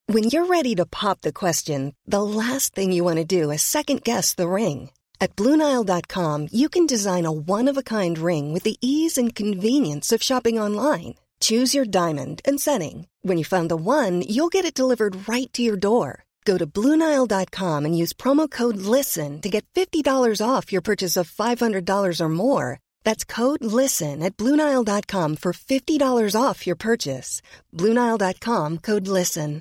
When you're ready to pop the question, the last thing you want to do is second-guess the ring. At BlueNile.com, you can design a one-of-a-kind ring with the ease and convenience of shopping online. Choose your diamond and setting. When you find the one, you'll get it delivered right to your door. Go to BlueNile.com and use promo code LISTEN to get $50 off your purchase of $500 or more. That's code LISTEN at BlueNile.com for $50 off your purchase. BlueNile.com, code LISTEN.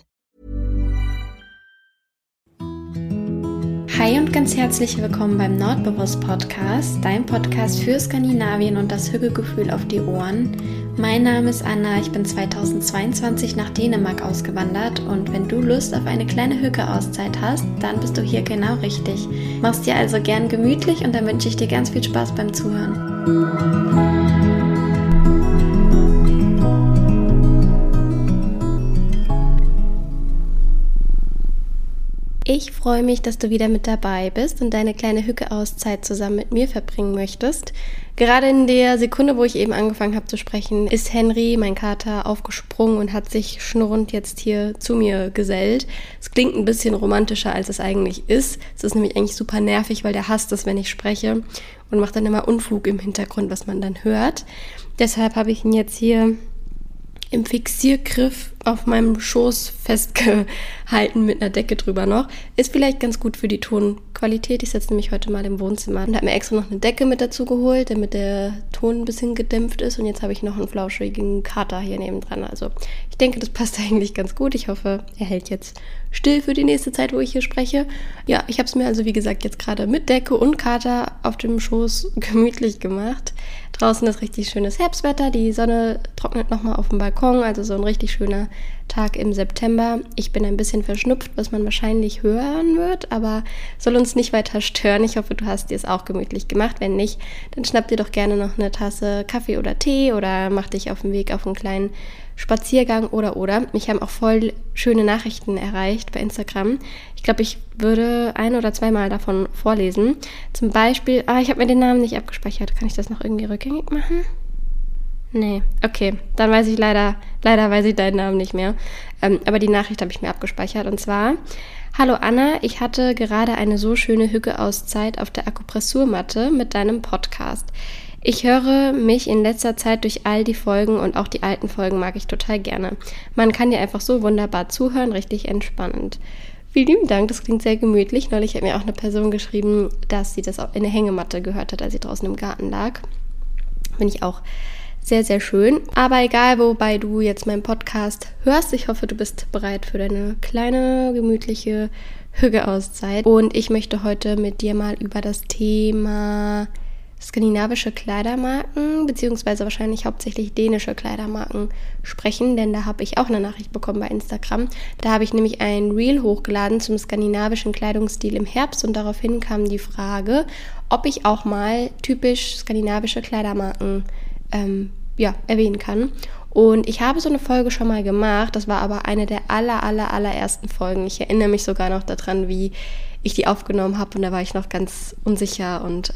Hi und ganz herzlich willkommen beim Nordbewusst-Podcast, dein Podcast für Skandinavien und das Hügelgefühl auf die Ohren. Mein Name ist Anna, ich bin 2022 nach Dänemark ausgewandert und wenn du Lust auf eine kleine Hüge-Auszeit hast, dann bist du hier genau richtig. Mach's dir also gern gemütlich und dann wünsche ich dir ganz viel Spaß beim Zuhören. Ich freue mich, dass du wieder mit dabei bist und deine kleine Hüge-Auszeit zusammen mit mir verbringen möchtest. Gerade in der Sekunde, wo ich eben angefangen habe zu sprechen, ist Henry, mein Kater, aufgesprungen und hat sich schnurrend jetzt hier zu mir gesellt. Es klingt ein bisschen romantischer, als es eigentlich ist. Es ist nämlich eigentlich super nervig, weil der hasst es, wenn ich spreche und macht dann immer Unfug im Hintergrund, was man dann hört. Deshalb habe ich ihn jetzt hier im Fixiergriff auf meinem Schoß festgehalten mit einer Decke drüber noch. Ist vielleicht ganz gut für die Tonqualität. Ich sitze nämlich heute mal im Wohnzimmer und habe mir extra noch eine Decke mit dazu geholt, damit der Ton ein bisschen gedämpft ist. Und jetzt habe ich noch einen flauschigen Kater hier nebendran. Also ich denke, das passt eigentlich ganz gut. Ich hoffe, er hält jetzt still für die nächste Zeit, wo ich hier spreche. Ja, ich habe es mir also, wie gesagt, jetzt gerade mit Decke und Kater auf dem Schoß gemütlich gemacht. Draußen ist richtig schönes Herbstwetter. Die Sonne trocknet nochmal auf dem Balkon. Also so ein richtig schöner Tag im September. Ich bin ein bisschen verschnupft, was man wahrscheinlich hören wird, aber soll uns nicht weiter stören. Ich hoffe, du hast dir es auch gemütlich gemacht. Wenn nicht, dann schnapp dir doch gerne noch eine Tasse Kaffee oder Tee oder mach dich auf den Weg auf einen kleinen Spaziergang oder. Mich haben auch voll schöne Nachrichten erreicht bei Instagram. Ich glaube, ich würde 1 oder 2 Mal davon vorlesen. Zum Beispiel, ich habe mir den Namen nicht abgespeichert. Kann ich das noch irgendwie rückgängig machen? Nee, okay, dann weiß ich leider weiß ich deinen Namen nicht mehr. Aber die Nachricht habe ich mir abgespeichert und zwar: Hallo Anna, ich hatte gerade eine so schöne Hüge-Auszeit auf der Akupressurmatte mit deinem Podcast. Ich höre mich in letzter Zeit durch all die Folgen und auch die alten Folgen mag ich total gerne. Man kann dir einfach so wunderbar zuhören, richtig entspannend. Vielen lieben Dank, das klingt sehr gemütlich. Neulich hat mir auch eine Person geschrieben, dass sie das auch in der Hängematte gehört hat, als sie draußen im Garten lag. Finde ich auch sehr, sehr schön. Aber egal, wobei du jetzt meinen Podcast hörst, ich hoffe, du bist bereit für deine kleine, gemütliche Hüge-Auszeit. Und ich möchte heute mit dir mal über das Thema skandinavische Kleidermarken, beziehungsweise wahrscheinlich hauptsächlich dänische Kleidermarken sprechen, denn da habe ich auch eine Nachricht bekommen bei Instagram. Da habe ich nämlich ein Reel hochgeladen zum skandinavischen Kleidungsstil im Herbst und daraufhin kam die Frage, ob ich auch mal typisch skandinavische Kleidermarken erwähnen kann. Und ich habe so eine Folge schon mal gemacht, das war aber eine der allerersten Folgen. Ich erinnere mich sogar noch daran, wie ich die aufgenommen habe und da war ich noch ganz unsicher und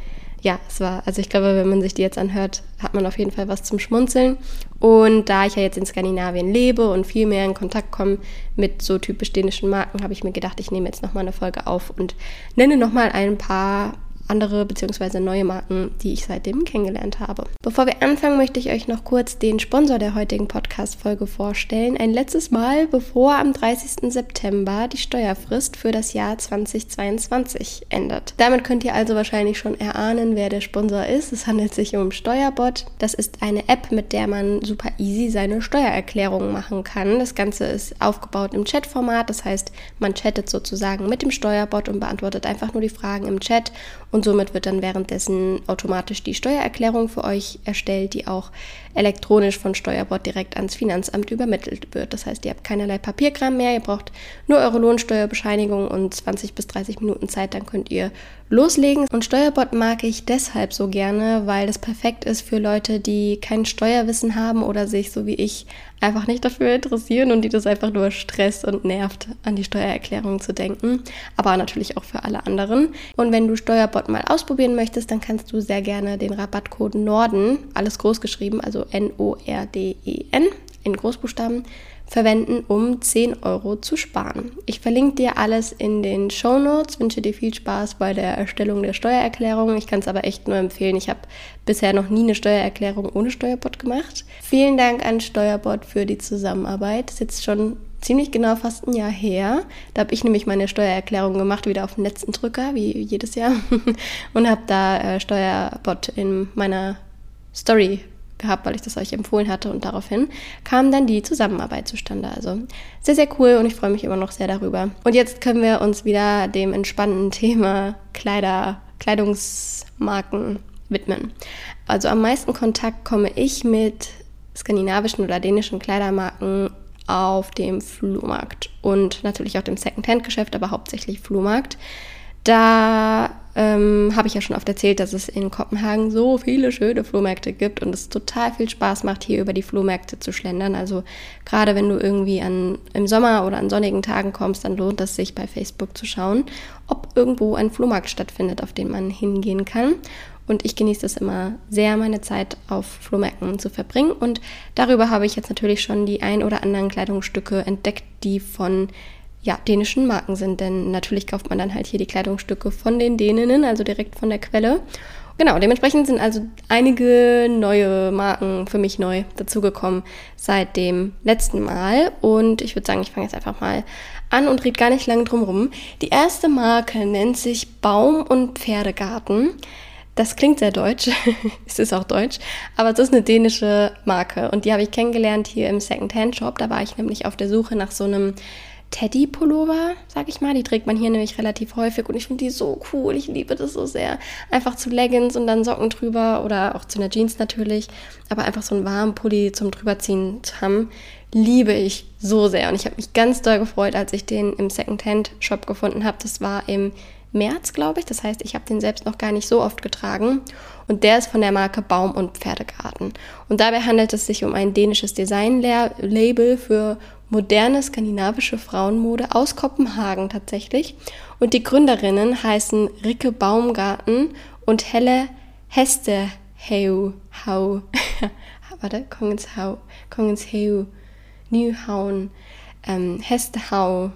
ich glaube, wenn man sich die jetzt anhört, hat man auf jeden Fall was zum Schmunzeln. Und da ich ja jetzt in Skandinavien lebe und viel mehr in Kontakt komme mit so typisch dänischen Marken, habe ich mir gedacht, ich nehme jetzt nochmal eine Folge auf und nenne nochmal ein paar andere bzw. neue Marken, die ich seitdem kennengelernt habe. Bevor wir anfangen, möchte ich euch noch kurz den Sponsor der heutigen Podcast-Folge vorstellen. Ein letztes Mal, bevor am 30. September die Steuerfrist für das Jahr 2022 endet. Damit könnt ihr also wahrscheinlich schon erahnen, wer der Sponsor ist. Es handelt sich um Steuerbot. Das ist eine App, mit der man super easy seine Steuererklärung machen kann. Das Ganze ist aufgebaut im Chatformat. Das heißt, man chattet sozusagen mit dem Steuerbot und beantwortet einfach nur die Fragen im Chat. Und somit wird dann währenddessen automatisch die Steuererklärung für euch erstellt, die auch elektronisch von Steuerbot direkt ans Finanzamt übermittelt wird. Das heißt, ihr habt keinerlei Papierkram mehr, ihr braucht nur eure Lohnsteuerbescheinigung und 20 bis 30 Minuten Zeit, dann könnt ihr loslegen. Und Steuerbot mag ich deshalb so gerne, weil das perfekt ist für Leute, die kein Steuerwissen haben oder sich, so wie ich, einfach nicht dafür interessieren und die das einfach nur stresst und nervt, an die Steuererklärung zu denken. Aber natürlich auch für alle anderen. Und wenn du Steuerbot mal ausprobieren möchtest, dann kannst du sehr gerne den Rabattcode NORDEN, alles groß geschrieben, also NORDEN, in Großbuchstaben, verwenden, um 10 € zu sparen. Ich verlinke dir alles in den Shownotes, wünsche dir viel Spaß bei der Erstellung der Steuererklärung. Ich kann es aber echt nur empfehlen. Ich habe bisher noch nie eine Steuererklärung ohne Steuerbot gemacht. Vielen Dank an Steuerbot für die Zusammenarbeit. Das ist jetzt schon ziemlich genau fast ein Jahr her. Da habe ich nämlich meine Steuererklärung gemacht, wieder auf den letzten Drücker, wie jedes Jahr. Und habe da Steuerbot in meiner Story gehabt, weil ich das euch empfohlen hatte. Und daraufhin kam dann die Zusammenarbeit zustande. Also sehr, sehr cool und ich freue mich immer noch sehr darüber. Und jetzt können wir uns wieder dem entspannenden Thema Kleidungsmarken widmen. Also am meisten Kontakt komme ich mit skandinavischen oder dänischen Kleidermarken auf dem Flohmarkt und natürlich auch dem Secondhand-Geschäft, aber hauptsächlich Flohmarkt. Da habe ich ja schon oft erzählt, dass es in Kopenhagen so viele schöne Flohmärkte gibt und es total viel Spaß macht, hier über die Flohmärkte zu schlendern. Also gerade wenn du irgendwie im Sommer oder an sonnigen Tagen kommst, dann lohnt es sich bei Facebook zu schauen, ob irgendwo ein Flohmarkt stattfindet, auf den man hingehen kann. Und ich genieße es immer sehr, meine Zeit auf Flohmärkten zu verbringen. Und darüber habe ich jetzt natürlich schon die ein oder anderen Kleidungsstücke entdeckt, die von dänischen Marken sind. Denn natürlich kauft man dann halt hier die Kleidungsstücke von den Däninnen, also direkt von der Quelle. Genau, dementsprechend sind also einige neue Marken für mich neu dazugekommen seit dem letzten Mal. Und ich würde sagen, ich fange jetzt einfach mal an und rede gar nicht lange drum rum. Die erste Marke nennt sich Baum- und Pferdegarten. Das klingt sehr deutsch, es ist auch deutsch, aber es ist eine dänische Marke und die habe ich kennengelernt hier im Secondhand-Shop. Da war ich nämlich auf der Suche nach so einem Teddy-Pullover, sag ich mal. Die trägt man hier nämlich relativ häufig und ich finde die so cool, ich liebe das so sehr. Einfach zu Leggings und dann Socken drüber oder auch zu einer Jeans natürlich, aber einfach so einen warmen Pulli zum drüberziehen zu haben, liebe ich so sehr. Und ich habe mich ganz doll gefreut, als ich den im Secondhand-Shop gefunden habe. Das war im März, glaube ich. Das heißt, ich habe den selbst noch gar nicht so oft getragen. Und der ist von der Marke Baum- und Pferdegarten. Und dabei handelt es sich um ein dänisches Design-Label für moderne skandinavische Frauenmode aus Kopenhagen tatsächlich. Und die Gründerinnen heißen Rikke Baumgarten und Helle Hestehau. Kongens Heu. Nyhavn. Hestehau.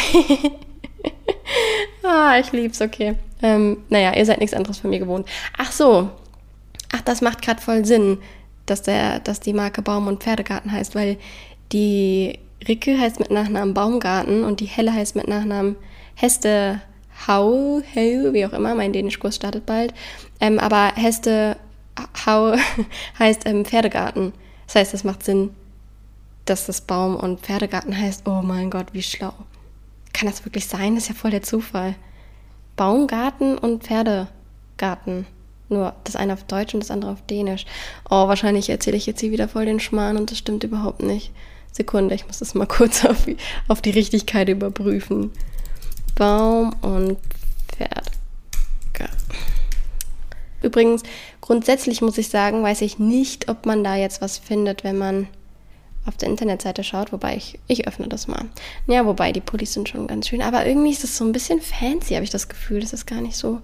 Ich lieb's, okay. Ihr seid nichts anderes von mir gewohnt. Ach, das macht gerade voll Sinn, dass die Marke Baum- und Pferdegarten heißt, weil die Rikke heißt mit Nachnamen Baumgarten und die Helle heißt mit Nachnamen Hestehau, wie auch immer, mein Dänischkurs startet bald. Aber Hestehau heißt Pferdegarten. Das heißt, das macht Sinn, dass das Baum- und Pferdegarten heißt. Oh mein Gott, wie schlau. Kann das wirklich sein? Das ist ja voll der Zufall. Baumgarten und Pferdegarten. Nur das eine auf Deutsch und das andere auf Dänisch. Oh, wahrscheinlich erzähle ich jetzt hier wieder voll den Schmarrn und das stimmt überhaupt nicht. Sekunde, ich muss das mal kurz auf die Richtigkeit überprüfen. Baum- und Pferdegarten. Übrigens, grundsätzlich muss ich sagen, weiß ich nicht, ob man da jetzt was findet, wenn man auf der Internetseite schaut, wobei ich öffne das mal. Ja, wobei, die Pullis sind schon ganz schön, aber irgendwie ist das so ein bisschen fancy, habe ich das Gefühl. Das ist gar nicht so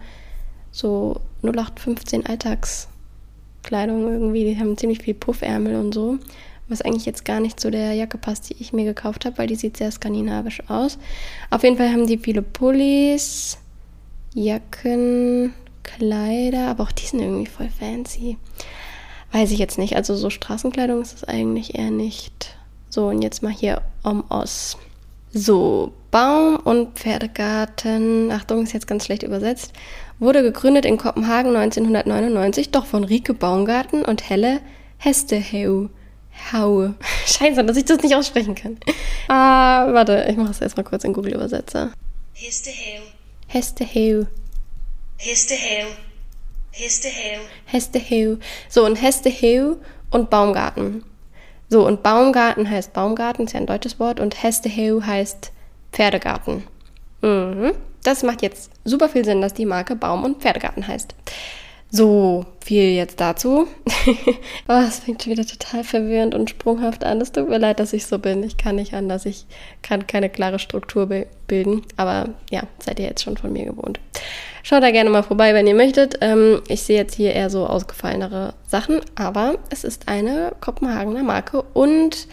0815 Alltagskleidung irgendwie. Die haben ziemlich viel Puffärmel und so, was eigentlich jetzt gar nicht zu der Jacke passt, die ich mir gekauft habe, weil die sieht sehr skandinavisch aus. Auf jeden Fall haben die viele Pullis, Jacken, Kleider, aber auch die sind irgendwie voll fancy. Weiß ich jetzt nicht. Also so Straßenkleidung ist es eigentlich eher nicht. So, und jetzt mal hier Os. So, Baum- und Pferdegarten, Achtung, ist jetzt ganz schlecht übersetzt, wurde gegründet in Kopenhagen 1999, doch von Rikke Baumgarten und Helle Hestehau. Scheiße, dass ich das nicht aussprechen kann. Warte, ich mache es erstmal kurz in Google-Übersetzer. Hestehau. So, und Hestehau und Baumgarten. So, und Baumgarten heißt Baumgarten, ist ja ein deutsches Wort, und Hestehau heißt Pferdegarten. Das macht jetzt super viel Sinn, dass die Marke Baum- und Pferdegarten heißt. So, viel jetzt dazu. Es fängt schon wieder total verwirrend und sprunghaft an. Es tut mir leid, dass ich so bin. Ich kann nicht anders. Ich kann keine klare Struktur bilden. Aber ja, seid ihr jetzt schon von mir gewohnt. Schaut da gerne mal vorbei, wenn ihr möchtet. Ich sehe jetzt hier eher so ausgefallenere Sachen. Aber es ist eine Kopenhagener Marke. Und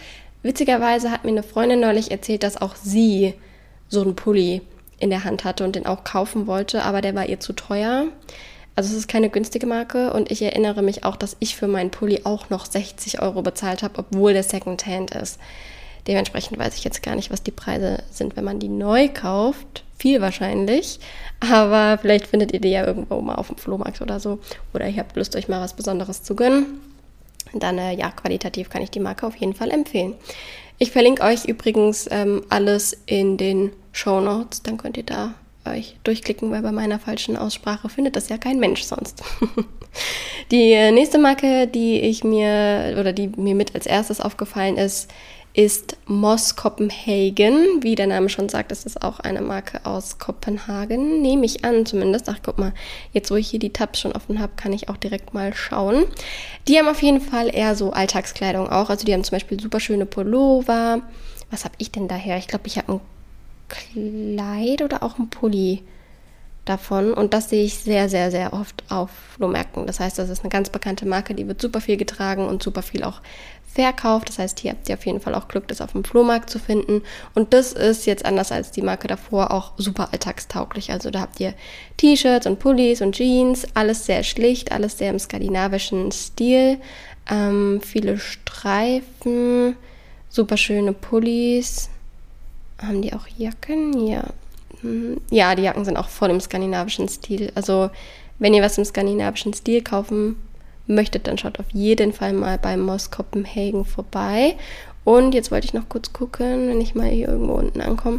Witzigerweise hat mir eine Freundin neulich erzählt, dass auch sie so einen Pulli in der Hand hatte und den auch kaufen wollte, aber der war ihr zu teuer. Also es ist keine günstige Marke und ich erinnere mich auch, dass ich für meinen Pulli auch noch 60 € bezahlt habe, obwohl der Secondhand ist. Dementsprechend weiß ich jetzt gar nicht, was die Preise sind, wenn man die neu kauft. Viel wahrscheinlich, aber vielleicht findet ihr die ja irgendwo mal auf dem Flohmarkt oder so. Oder ihr habt Lust, euch mal was Besonderes zu gönnen. Dann, qualitativ kann ich die Marke auf jeden Fall empfehlen. Ich verlinke euch übrigens alles in den Shownotes, dann könnt ihr da euch durchklicken, weil bei meiner falschen Aussprache findet das ja kein Mensch sonst. Die nächste Marke, die mir mit als erstes aufgefallen ist Moss Copenhagen. Wie der Name schon sagt, ist das auch eine Marke aus Kopenhagen. Nehme ich an zumindest. Ach, guck mal, jetzt wo ich hier die Tabs schon offen habe, kann ich auch direkt mal schauen. Die haben auf jeden Fall eher so Alltagskleidung auch. Also die haben zum Beispiel super schöne Pullover. Was habe ich denn daher? Ich glaube, ich habe ein Kleid oder auch ein Pulli davon. Und das sehe ich sehr, sehr, sehr oft auf Flohmärkten. Das heißt, das ist eine ganz bekannte Marke, die wird super viel getragen und super viel auch verkauft. Das heißt, hier habt ihr auf jeden Fall auch Glück, das auf dem Flohmarkt zu finden. Und das ist jetzt anders als die Marke davor auch super alltagstauglich. Also da habt ihr T-Shirts und Pullis und Jeans, alles sehr schlicht, alles sehr im skandinavischen Stil. Viele Streifen, super schöne Pullis. Haben die auch Jacken? Ja. Ja, die Jacken sind auch voll im skandinavischen Stil. Also wenn ihr was im skandinavischen Stil kaufen möchtet, dann schaut auf jeden Fall mal bei Moss Copenhagen vorbei. Und jetzt wollte ich noch kurz gucken, wenn ich mal hier irgendwo unten ankomme,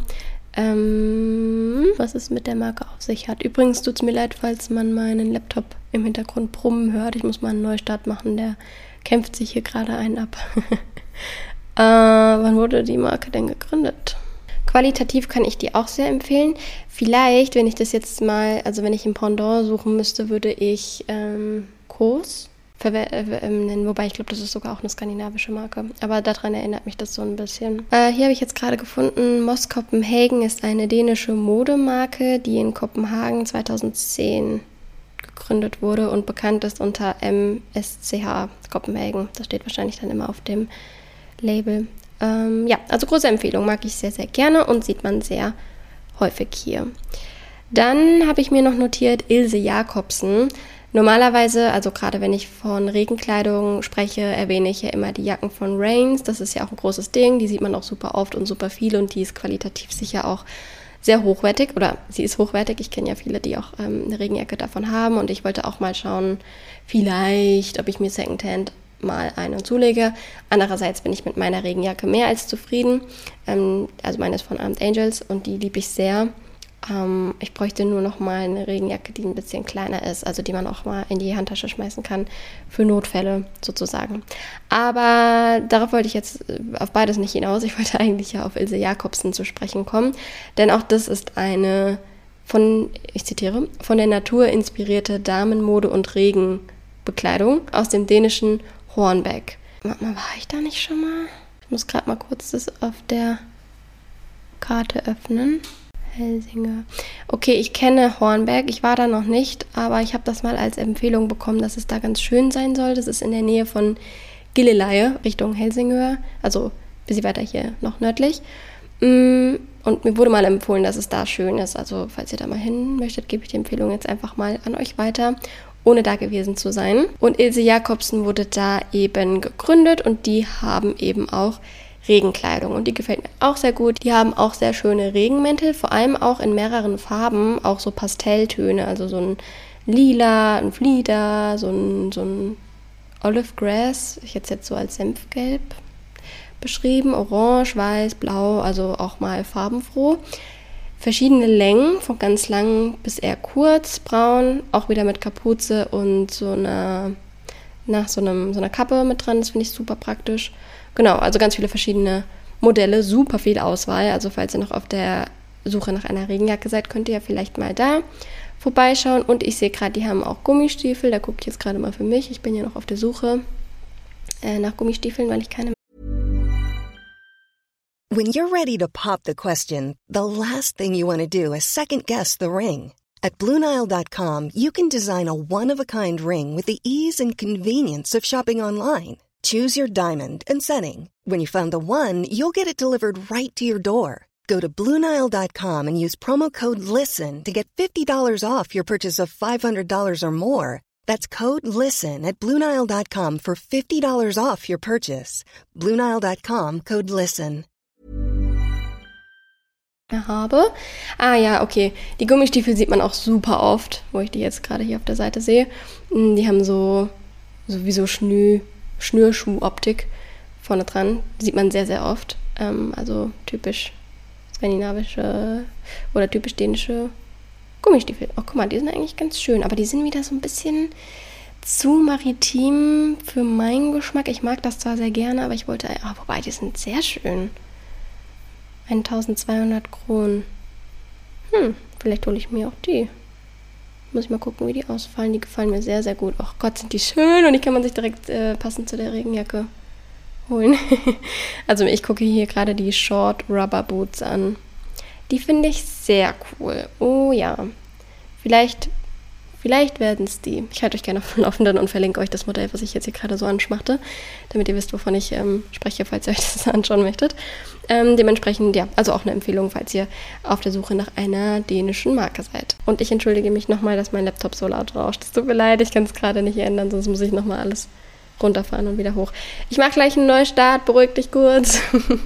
was es mit der Marke auf sich hat. Übrigens tut es mir leid, falls man meinen Laptop im Hintergrund brummen hört. Ich muss mal einen Neustart machen, der kämpft sich hier gerade einen ab. Wann wurde die Marke denn gegründet? Qualitativ kann ich die auch sehr empfehlen. Vielleicht, wenn ich das jetzt mal, also wenn ich ein Pendant suchen müsste, würde ich Kos nennen, wobei ich glaube, das ist sogar auch eine skandinavische Marke. Aber daran erinnert mich das so ein bisschen. Hier habe ich jetzt gerade gefunden, Moss Copenhagen ist eine dänische Modemarke, die in Kopenhagen 2010 gegründet wurde und bekannt ist unter MSCH Copenhagen. Das steht wahrscheinlich dann immer auf dem Label. Also große Empfehlung, mag ich sehr, sehr gerne und sieht man sehr häufig hier. Dann habe ich mir noch notiert Ilse Jacobsen. Normalerweise, also gerade wenn ich von Regenkleidung spreche, erwähne ich ja immer die Jacken von Rains. Das ist ja auch ein großes Ding, die sieht man auch super oft und super viel und die ist qualitativ sicher auch sehr hochwertig oder sie ist hochwertig. Ich kenne ja viele, die auch eine Regenjacke davon haben und ich wollte auch mal schauen, vielleicht, ob ich mir Secondhand mal eine zulege. Andererseits bin ich mit meiner Regenjacke mehr als zufrieden. Also meine ist von Armed Angels und die liebe ich sehr. Ich bräuchte nur noch mal eine Regenjacke, die ein bisschen kleiner ist, also die man auch mal in die Handtasche schmeißen kann, für Notfälle sozusagen. Aber darauf wollte ich jetzt auf beides nicht hinaus. Ich wollte eigentlich ja auf Ilse Jacobsen zu sprechen kommen, denn auch das ist eine ich zitiere, von der Natur inspirierte Damenmode- und Regenbekleidung aus dem dänischen Hornbæk. War ich da nicht schon mal? Ich muss gerade mal kurz das auf der Karte öffnen. Helsinge. Okay, ich kenne Hornbæk. Ich war da noch nicht, aber ich habe das mal als Empfehlung bekommen, dass es da ganz schön sein soll. Das ist in der Nähe von Gilleleje, Richtung Helsingør, also ein bisschen weiter hier noch nördlich. Und mir wurde mal empfohlen, dass es da schön ist. Also falls ihr da mal hin möchtet, gebe ich die Empfehlung jetzt einfach mal an euch weiter, ohne da gewesen zu sein. Und Ilse Jacobsen wurde da eben gegründet und die haben eben auch Regenkleidung und die gefällt mir auch sehr gut. Die haben auch sehr schöne Regenmäntel, vor allem auch in mehreren Farben, auch so Pastelltöne, also so ein Lila, ein Flieder, so ein Olive Grass, ich hätte es jetzt so als Senfgelb beschrieben, orange, weiß, blau, also auch mal farbenfroh. Verschiedene Längen, von ganz lang bis eher kurz, braun, auch wieder mit Kapuze und so einer Kappe mit dran, das finde ich super praktisch. Genau, also ganz viele verschiedene Modelle, super viel Auswahl, also falls ihr noch auf der Suche nach einer Regenjacke seid, könnt ihr ja vielleicht mal da vorbeischauen und ich sehe gerade, die haben auch Gummistiefel, da gucke ich jetzt gerade mal für mich, ich bin ja noch auf der Suche nach Gummistiefeln, weil ich keine. When you're ready to pop the question, the last thing you want to do is second-guess the ring. At BlueNile.com, you can design a one-of-a-kind ring with the ease and convenience of shopping online. Choose your diamond and setting. When you find the one, you'll get it delivered right to your door. Go to BlueNile.com and use promo code LISTEN to get $50 off your purchase of $500 or more. That's code LISTEN at BlueNile.com for $50 off your purchase. BlueNile.com, code LISTEN. Habe. Ah ja, okay. Die Gummistiefel sieht man auch super oft, wo ich die jetzt gerade hier auf der Seite sehe. Die haben so wie so Schnürschuhoptik vorne dran. Sieht man sehr, sehr oft. Also typisch skandinavische oder typisch dänische Gummistiefel. Oh, guck mal, die sind eigentlich ganz schön, aber die sind wieder so ein bisschen zu maritim für meinen Geschmack. Ich mag das zwar sehr gerne, aber ich wollte, wobei, die sind sehr schön. 1200 Kronen. Vielleicht hole ich mir auch die. Muss ich mal gucken, wie die ausfallen. Die gefallen mir sehr, sehr gut. Oh Gott, sind die schön. Und die kann man sich direkt passend zu der Regenjacke holen. Also ich gucke hier gerade die Short Rubber Boots an. Die finde ich sehr cool. Oh ja. Vielleicht werden es die. Ich halte euch gerne auf dem Laufenden und verlinke euch das Modell, was ich jetzt hier gerade so anschmachte, damit ihr wisst, wovon ich spreche, falls ihr euch das anschauen möchtet. Dementsprechend, ja, also auch eine Empfehlung, falls ihr auf der Suche nach einer dänischen Marke seid. Und ich entschuldige mich nochmal, dass mein Laptop so laut rauscht. Es tut mir leid, ich kann es gerade nicht ändern, sonst muss ich nochmal alles runterfahren und wieder hoch. Ich mache gleich einen Neustart, beruhig dich kurz.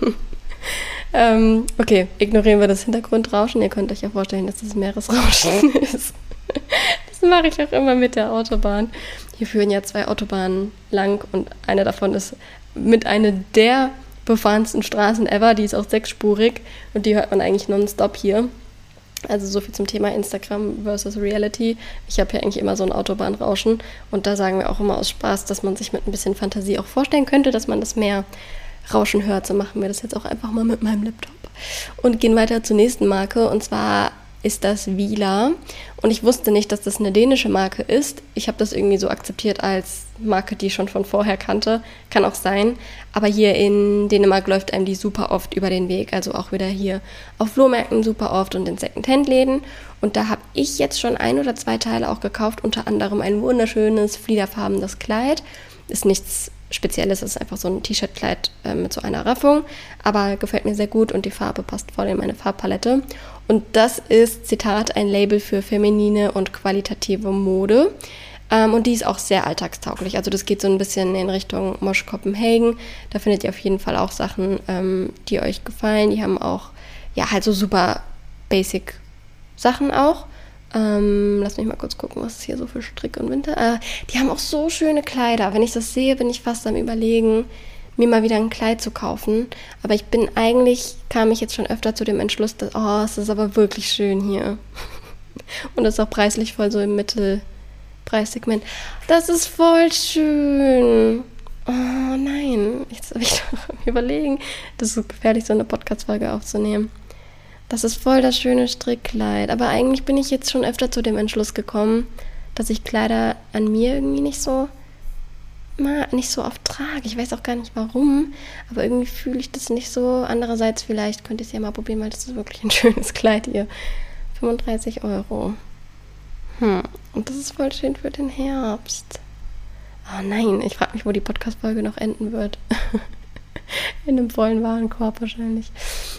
Okay, ignorieren wir das Hintergrundrauschen. Ihr könnt euch ja vorstellen, dass das Meeresrauschen ist. Das mache ich auch immer mit der Autobahn. Hier führen ja 2 Autobahnen lang und eine davon ist mit einer der befahrensten Straßen ever. Die ist auch 6-spurig und die hört man eigentlich nonstop hier. Also so viel zum Thema Instagram versus Reality. Ich habe hier eigentlich immer so ein Autobahnrauschen und da sagen wir auch immer aus Spaß, dass man sich mit ein bisschen Fantasie auch vorstellen könnte, dass man das mehr Rauschen hört. So machen wir das jetzt auch einfach mal mit meinem Laptop. Und gehen weiter zur nächsten Marke und zwar ist das Vila. Und ich wusste nicht, dass das eine dänische Marke ist. Ich habe das irgendwie so akzeptiert als Marke, die ich schon von vorher kannte. Kann auch sein. Aber hier in Dänemark läuft einem die super oft über den Weg. Also auch wieder hier auf Flohmärkten super oft und in Secondhand-Läden. Und da habe ich jetzt schon 1 oder 2 Teile auch gekauft. Unter anderem ein wunderschönes, fliederfarbenes Kleid. Ist nichts Spezielles, ist einfach so ein T-Shirt-Kleid mit so einer Raffung. Aber gefällt mir sehr gut und die Farbe passt voll in meine Farbpalette. Und das ist, Zitat, ein Label für feminine und qualitative Mode. Und die ist auch sehr alltagstauglich. Also das geht so ein bisschen in Richtung Mosch Copenhagen. Da findet ihr auf jeden Fall auch Sachen, die euch gefallen. Die haben auch, ja, halt so super basic Sachen auch. Lass mich mal kurz gucken, was ist hier so für Strick und Winter. Die haben auch so schöne Kleider. Wenn ich das sehe, bin ich fast am Überlegen, mir mal wieder ein Kleid zu kaufen. Aber kam ich jetzt schon öfter zu dem Entschluss, dass, es ist aber wirklich schön hier. Und das ist auch preislich voll so im Mittelpreissegment. Das ist voll schön. Oh nein, jetzt habe ich doch am Überlegen. Das ist so gefährlich, so eine Podcast-Folge aufzunehmen. Das ist voll das schöne Strickkleid. Aber eigentlich bin ich jetzt schon öfter zu dem Entschluss gekommen, dass ich Kleider an mir irgendwie nicht so oft trage. Ich weiß auch gar nicht warum, aber irgendwie fühle ich das nicht so. Andererseits, vielleicht könnt ihr es ja mal probieren, weil das ist wirklich ein schönes Kleid hier. 35 €. Und das ist voll schön für den Herbst. Oh nein, ich frage mich, wo die Podcast-Folge noch enden wird. In einem vollen Warenkorb wahrscheinlich.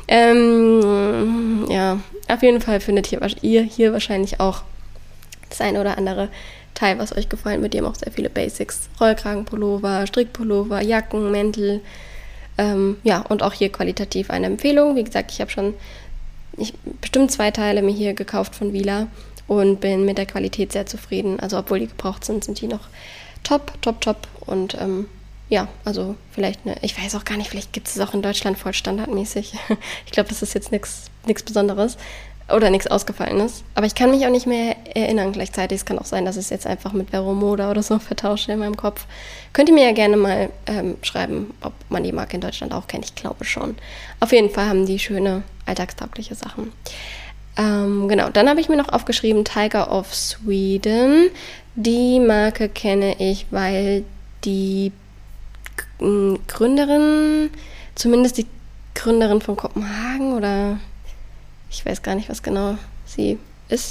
Ja, auf jeden Fall findet ihr hier wahrscheinlich auch das eine oder andere Teil, was euch gefallen wird. Die haben auch sehr viele Basics. Rollkragenpullover, Strickpullover, Jacken, Mäntel. Ja, und auch hier qualitativ eine Empfehlung. Wie gesagt, ich habe schon bestimmt 2 Teile mir hier gekauft von Vila und bin mit der Qualität sehr zufrieden. Also obwohl die gebraucht sind die noch top. Und ja, also vielleicht ich weiß auch gar nicht, vielleicht gibt es auch in Deutschland voll standardmäßig. Ich glaube, das ist jetzt nichts Besonderes oder nichts Ausgefallenes. Aber ich kann mich auch nicht mehr erinnern gleichzeitig. Es kann auch sein, dass ich es jetzt einfach mit Vero Moda oder so vertausche in meinem Kopf. Könnt ihr mir ja gerne mal schreiben, ob man die Marke in Deutschland auch kennt. Ich glaube schon. Auf jeden Fall haben die schöne, alltagstaugliche Sachen. Genau, dann habe ich mir noch aufgeschrieben Tiger of Sweden. Die Marke kenne ich, weil die Gründerin, zumindest die Gründerin von Kopenhagen oder ich weiß gar nicht, was genau sie ist.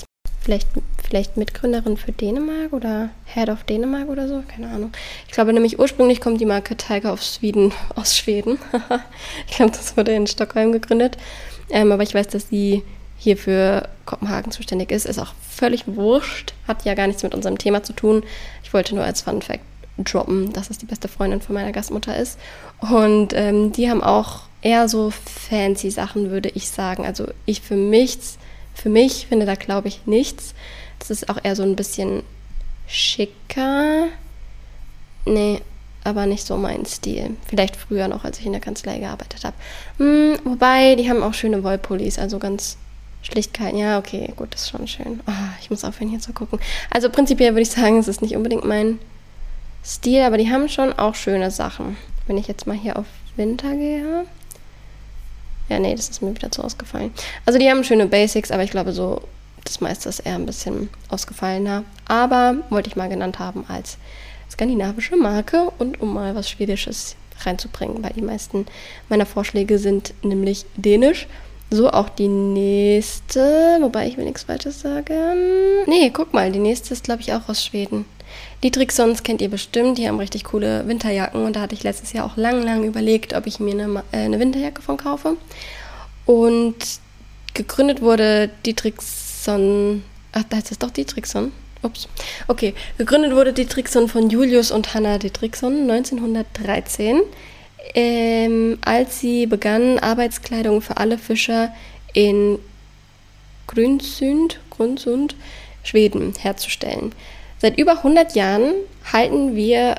vielleicht Mitgründerin für Dänemark oder Head of Dänemark oder so, keine Ahnung. Ich glaube nämlich ursprünglich kommt die Marke Tiger of Sweden aus Schweden. Ich glaube, das wurde in Stockholm gegründet. Aber ich weiß, dass sie hier für Kopenhagen zuständig ist. Ist auch völlig wurscht, hat ja gar nichts mit unserem Thema zu tun. Ich wollte nur als Fun Fact droppen, dass es die beste Freundin von meiner Gastmutter ist. Und die haben auch eher so fancy Sachen, würde ich sagen. Also ich für mich finde da, glaube ich, nichts. Das ist auch eher so ein bisschen schicker. Nee, aber nicht so mein Stil. Vielleicht früher noch, als ich in der Kanzlei gearbeitet habe. Wobei, die haben auch schöne Wollpullis, also ganz Schlichtkeit. Ja, okay, gut, das ist schon schön. Oh, ich muss aufhören, hier zu gucken. Also prinzipiell würde ich sagen, es ist nicht unbedingt mein Stil, aber die haben schon auch schöne Sachen. Wenn ich jetzt mal hier auf Winter gehe. Ja, nee, das ist mir wieder zu ausgefallen. Also die haben schöne Basics, aber ich glaube so, das meiste ist eher ein bisschen ausgefallener. Aber wollte ich mal genannt haben als skandinavische Marke und um mal was Schwedisches reinzubringen, weil die meisten meiner Vorschläge sind nämlich dänisch. So auch die nächste, wobei ich will nichts Falsches sagen. Nee, guck mal, die nächste ist, glaube ich, auch aus Schweden. Dietrichsons kennt ihr bestimmt, die haben richtig coole Winterjacken und da hatte ich letztes Jahr auch lang überlegt, ob ich mir eine Winterjacke von kaufe. Und gegründet wurde Dietrichson, da heißt es doch Dietrichson. Ups. Okay, gegründet wurde Dietrichson von Julius und Hanna Dietrichson 1913, als sie begannen, Arbeitskleidung für alle Fischer in Grundsund, Schweden herzustellen. Seit über 100 Jahren halten wir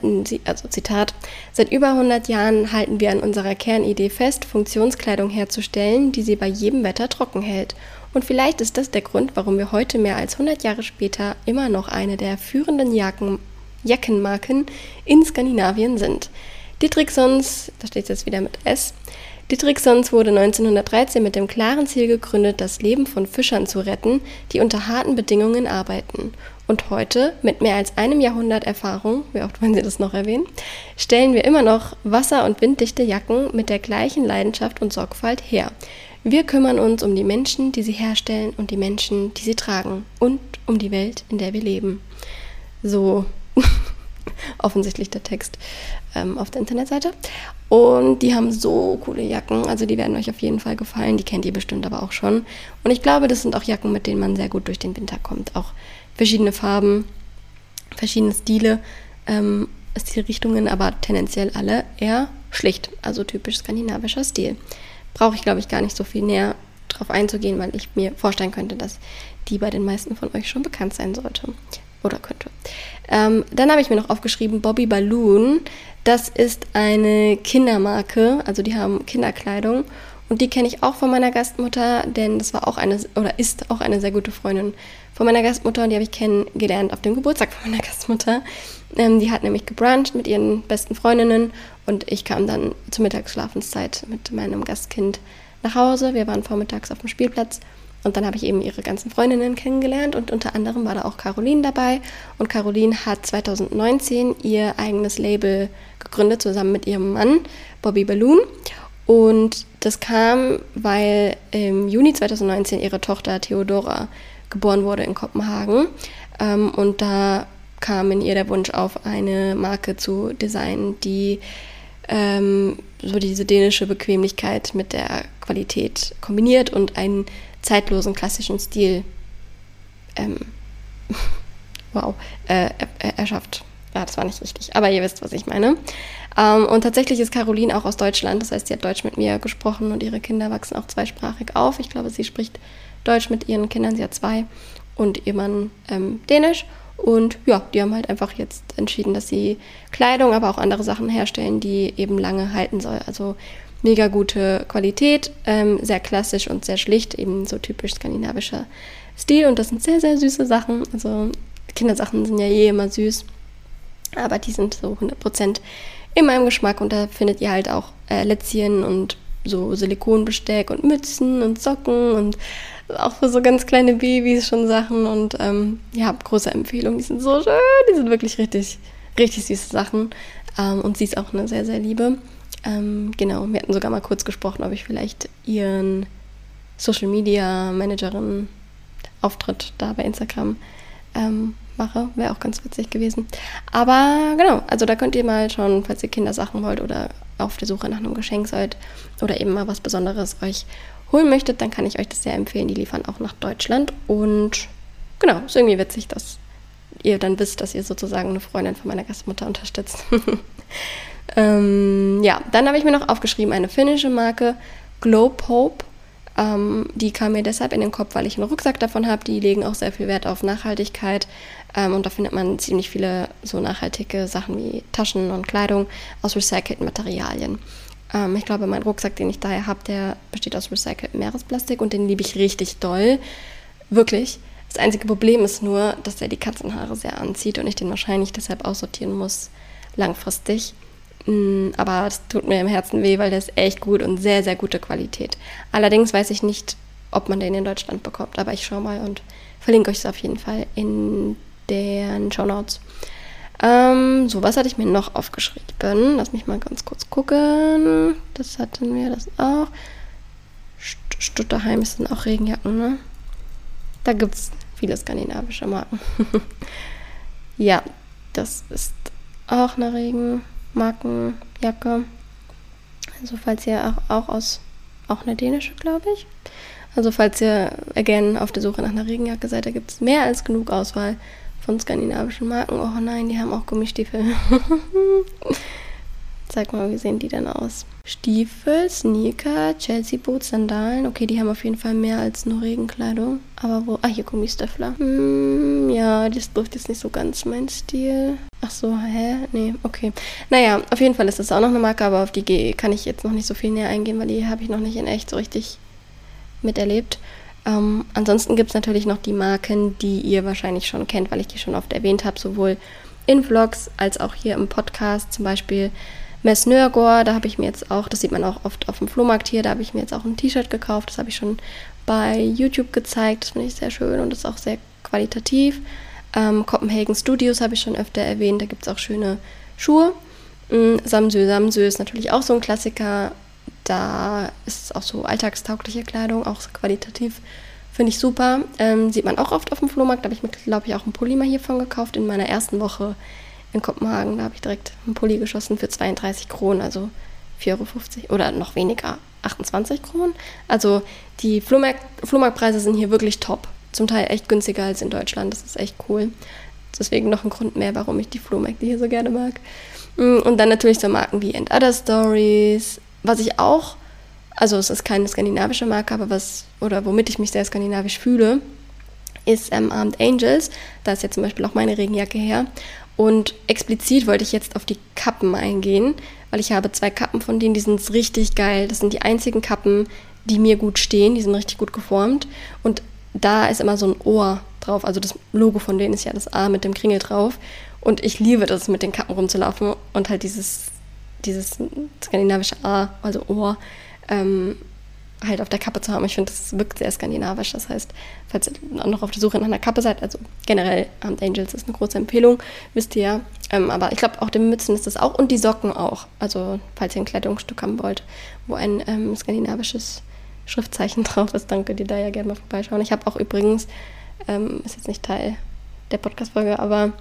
an unserer Kernidee fest, Funktionskleidung herzustellen, die sie bei jedem Wetter trocken hält. Und vielleicht ist das der Grund, warum wir heute mehr als 100 Jahre später immer noch eine der führenden Jackenmarken in Skandinavien sind. Dietrichsons, da steht es jetzt wieder mit S, Dietrichsons wurde 1913 mit dem klaren Ziel gegründet, das Leben von Fischern zu retten, die unter harten Bedingungen arbeiten. Und heute, mit mehr als einem Jahrhundert Erfahrung, wie oft wollen Sie das noch erwähnen, stellen wir immer noch wasser- und winddichte Jacken mit der gleichen Leidenschaft und Sorgfalt her. Wir kümmern uns um die Menschen, die sie herstellen und die Menschen, die sie tragen und um die Welt, in der wir leben. So offensichtlich der Text auf der Internetseite. Und die haben so coole Jacken, also die werden euch auf jeden Fall gefallen, die kennt ihr bestimmt aber auch schon. Und ich glaube, das sind auch Jacken, mit denen man sehr gut durch den Winter kommt. Auch verschiedene Farben, verschiedene Stile, Stilrichtungen, aber tendenziell alle eher schlicht, also typisch skandinavischer Stil. Brauche ich, glaube ich, gar nicht so viel näher drauf einzugehen, weil ich mir vorstellen könnte, dass die bei den meisten von euch schon bekannt sein sollte oder könnte. Dann habe ich mir noch aufgeschrieben, Bobby Balloon. Das ist eine Kindermarke, also die haben Kinderkleidung und die kenne ich auch von meiner Gastmutter, denn das war auch ist auch eine sehr gute Freundin von meiner Gastmutter und die habe ich kennengelernt auf dem Geburtstag von meiner Gastmutter. Die hat nämlich gebruncht mit ihren besten Freundinnen und ich kam dann zur Mittagsschlafenszeit mit meinem Gastkind nach Hause. Wir waren vormittags auf dem Spielplatz und dann habe ich eben ihre ganzen Freundinnen kennengelernt und unter anderem war da auch Caroline dabei. Und Caroline hat 2019 ihr eigenes Label gegründet, zusammen mit ihrem Mann, Bobby Balloon. Und das kam, weil im Juni 2019 ihre Tochter Theodora geboren wurde in Kopenhagen. Und da kam in ihr der Wunsch auf, eine Marke zu designen, die so diese dänische Bequemlichkeit mit der Qualität kombiniert und einen zeitlosen klassischen Stil erschafft. Ja, das war nicht richtig, aber ihr wisst, was ich meine. Und tatsächlich ist Caroline auch aus Deutschland, das heißt, sie hat Deutsch mit mir gesprochen und ihre Kinder wachsen auch zweisprachig auf. Ich glaube, sie spricht Deutsch mit ihren Kindern, sie hat 2 und ihr Mann Dänisch. Und ja, die haben halt einfach jetzt entschieden, dass sie Kleidung, aber auch andere Sachen herstellen, die eben lange halten soll. Also mega gute Qualität, sehr klassisch und sehr schlicht, eben so typisch skandinavischer Stil. Und das sind sehr, sehr süße Sachen. Also Kindersachen sind ja immer süß, aber die sind so 100% in meinem Geschmack. Und da findet ihr halt auch Lätzchen und so Silikonbesteck und Mützen und Socken und auch für so ganz kleine Babys schon Sachen. Und ja, große Empfehlung. Die sind so schön, die sind wirklich richtig, richtig süße Sachen. Und sie ist auch eine sehr, sehr liebe. Genau, wir hatten sogar mal kurz gesprochen, ob ich vielleicht ihren Social Media Managerin Auftritt da bei Instagram mache. Wäre auch ganz witzig gewesen. Aber genau, also da könnt ihr mal schauen, falls ihr Kindersachen wollt oder auf der Suche nach einem Geschenk seid oder eben mal was Besonderes euch holen möchtet, dann kann ich euch das sehr empfehlen. Die liefern auch nach Deutschland. Und genau, ist irgendwie witzig, dass ihr dann wisst, dass ihr sozusagen eine Freundin von meiner Gastmutter unterstützt. Ja, dann habe ich mir noch aufgeschrieben, eine finnische Marke, Globe Hope. Die kam mir deshalb in den Kopf, weil ich einen Rucksack davon habe. Die legen auch sehr viel Wert auf Nachhaltigkeit. Und da findet man ziemlich viele so nachhaltige Sachen wie Taschen und Kleidung aus recycelten Materialien. Ich glaube, mein Rucksack, den ich daher habe, der besteht aus recyceltem Meeresplastik und den liebe ich richtig doll. Wirklich. Das einzige Problem ist nur, dass der die Katzenhaare sehr anzieht und ich den wahrscheinlich deshalb aussortieren muss, langfristig. Aber es tut mir im Herzen weh, weil der ist echt gut und sehr, sehr gute Qualität. Allerdings weiß ich nicht, ob man den in Deutschland bekommt, aber ich schaue mal und verlinke euch es auf jeden Fall in den Shownotes. So, was hatte ich mir noch aufgeschrieben? Lass mich mal ganz kurz gucken. Das hatten wir, das auch. Stutterheim ist dann auch Regenjacken, ne? Da gibt es viele skandinavische Marken. Ja, das ist auch eine Regenmarkenjacke. Also falls ihr auch eine dänische, glaube ich. Also falls ihr again auf der Suche nach einer Regenjacke seid, da gibt es mehr als genug Auswahl von skandinavischen Marken. Oh nein, die haben auch Gummistiefel. Zeig mal, wie sehen die denn aus? Stiefel, Sneaker, Chelsea Boots, Sandalen. Okay, die haben auf jeden Fall mehr als nur Regenkleidung. Aber wo? Hier Gummistöffler. Ja, das trifft jetzt nicht so ganz mein Stil. Ach so, Nee, okay. Naja, auf jeden Fall ist das auch noch eine Marke, aber auf die kann ich jetzt noch nicht so viel näher eingehen, weil die habe ich noch nicht in echt so richtig miterlebt. Ansonsten gibt es natürlich noch die Marken, die ihr wahrscheinlich schon kennt, weil ich die schon oft erwähnt habe, sowohl in Vlogs als auch hier im Podcast, zum Beispiel Mess Nørgaard, da habe ich mir jetzt auch, das sieht man auch oft auf dem Flohmarkt hier, da habe ich mir jetzt auch ein T-Shirt gekauft, das habe ich schon bei YouTube gezeigt, das finde ich sehr schön und ist auch sehr qualitativ. Copenhagen Studios habe ich schon öfter erwähnt, da gibt es auch schöne Schuhe. Samsø ist natürlich auch so ein Klassiker, da ist es auch so alltagstaugliche Kleidung, auch so qualitativ, finde ich super. Sieht man auch oft auf dem Flohmarkt, da habe ich mir, glaube ich, auch einen Pulli mal hiervon gekauft in meiner ersten Woche in Kopenhagen. Da habe ich direkt einen Pulli geschossen für 32 Kronen, also 4,50 € oder noch weniger, 28 Kronen. Also die Flohmarktpreise sind hier wirklich top. Zum Teil echt günstiger als in Deutschland. Das ist echt cool. Deswegen noch ein Grund mehr, warum ich die Flohmärkte hier so gerne mag. Und dann natürlich so Marken wie And Other Stories. Was ich auch, also es ist keine skandinavische Marke, aber womit ich mich sehr skandinavisch fühle, ist Armed Angels. Da ist jetzt zum Beispiel auch meine Regenjacke her. Und explizit wollte ich jetzt auf die Kappen eingehen, weil ich habe 2 Kappen von denen, die sind richtig geil. Das sind die einzigen Kappen, die mir gut stehen. Die sind richtig gut geformt. Und da ist immer so ein Ohr drauf. Also das Logo von denen ist ja das A mit dem Kringel drauf. Und ich liebe das, mit den Kappen rumzulaufen und halt dieses skandinavische A, also Ohr, halt auf der Kappe zu haben. Ich finde, das wirkt sehr skandinavisch. Das heißt, falls ihr noch auf der Suche nach einer Kappe seid, also generell Armed Angels ist eine große Empfehlung, wisst ihr ja. Aber ich glaube, auch die Mützen ist das auch und die Socken auch. Also falls ihr ein Kleidungsstück haben wollt, wo ein skandinavisches Schriftzeichen drauf ist, dann könnt ihr da ja gerne mal vorbeischauen. Ich habe auch übrigens, ist jetzt nicht Teil der Podcast-Folge, aber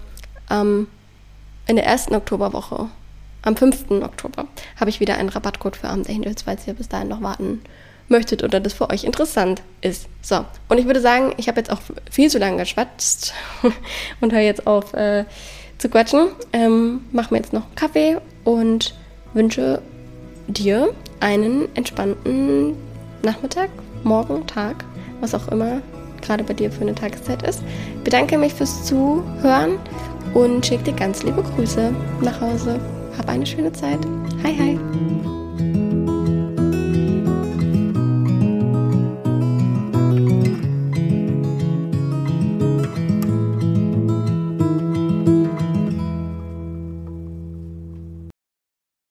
in der ersten Oktoberwoche, am 5. Oktober, habe ich wieder einen Rabattcode für Armed Angels, falls ihr bis dahin noch warten möchtet oder das für euch interessant ist. So, und ich würde sagen, ich habe jetzt auch viel zu lange geschwatzt und höre jetzt auf zu quatschen. Mache mir jetzt noch einen Kaffee und wünsche dir einen entspannten Nachmittag, Morgen, Tag, was auch immer gerade bei dir für eine Tageszeit ist. Bedanke mich fürs Zuhören und schicke dir ganz liebe Grüße nach Hause. Hab eine schöne Zeit. Hi, hi.